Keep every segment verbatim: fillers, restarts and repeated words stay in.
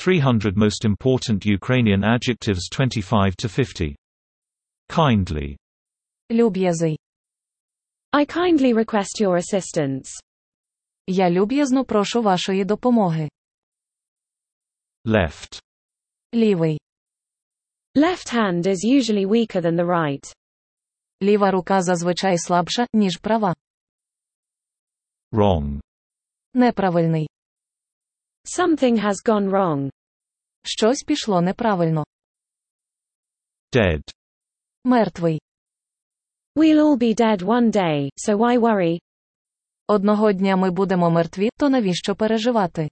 three hundred Most Important Ukrainian Adjectives twenty-five to fifty. Kindly. Люб'язий. I kindly request your assistance. Я люб'язно прошу вашої допомоги. Left. Лівий. Left hand is usually weaker than the right. Ліва рука зазвичай слабша, ніж права. Wrong. Неправильний. Something has gone wrong. Щось пішло неправильно. Dead. Мертвий. We'll all be dead one day, so why worry? Одного дня ми будемо мертві, то навіщо переживати?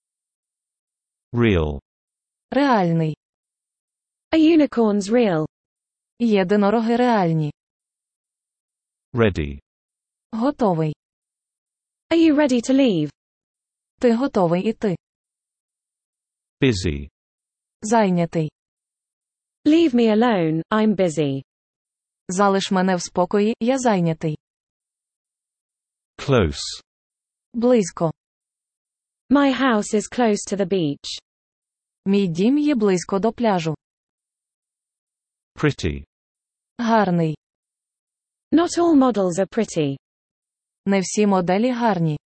Real. Реальний. Are unicorns real? Єдинороги реальні. Ready. Готовий. Are you ready to leave? Ти готовий іти. Busy. Зайнятий. Leave me alone, I'm busy. Залиш мене в спокої, я зайнятий. Close. Близько. My house is close to the beach. Мій дім є близько до пляжу. Pretty. Гарний. Not all models are pretty. Не всі моделі гарні.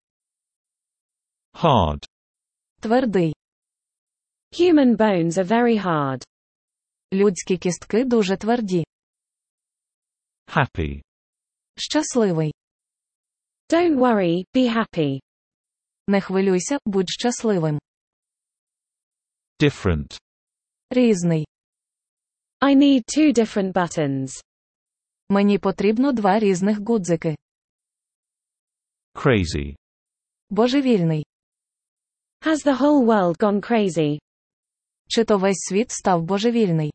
Hard. Твердий. Human bones are very hard. Людські кістки дуже тверді. Happy. Щасливий. Don't worry, be happy. Не хвилюйся, будь щасливим. Different. Різний. I need two different buttons. Мені потрібно два різних гудзики. Crazy. Божевільний. Has the whole world gone crazy? Чи то весь світ став божевільний?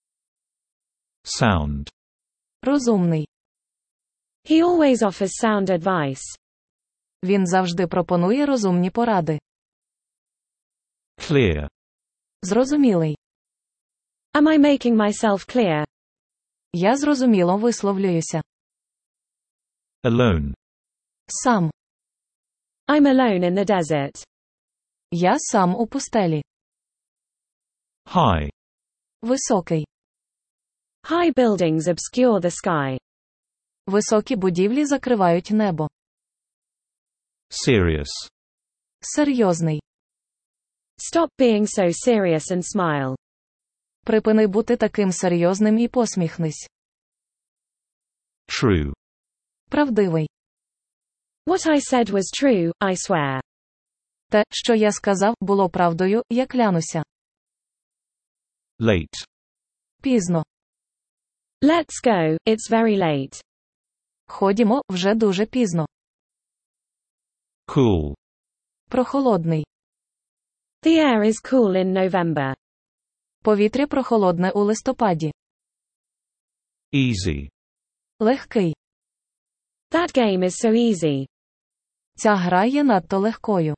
Sound. Розумний. He always offers sound advice. Він завжди пропонує розумні поради. Clear. Зрозумілий. Am I making myself clear? Я зрозуміло висловлююся. Alone. Сам. I'm alone in the desert. Я сам у пустелі. High. Високий. High buildings obscure the sky. Високі будівлі закривають небо. Serious. Серйозний. Stop being so serious and smile. Припини бути таким серйозним і посміхнись. True. Правдивий. What I said was true, I swear. Те, що я сказав, було правдою, я клянуся. Late. Пізно. Let's go, it's very late. Ходімо, вже дуже пізно. Cool. Прохолодний. The air is cool in November. Повітря прохолодне у листопаді. Easy. Легкий. That game is so easy. Ця гра є надто легкою.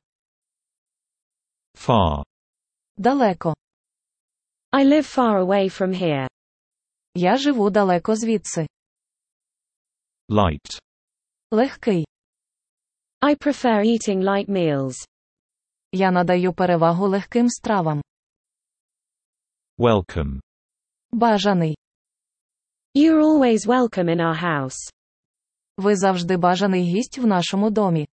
Far. Далеко. I live far away from here. Я живу далеко звідси. Light. Легкий. I prefer eating light meals. Я надаю перевагу легким стравам. Welcome. Бажаний. You're always welcome in our house. Ви завжди бажаний гість в нашому домі.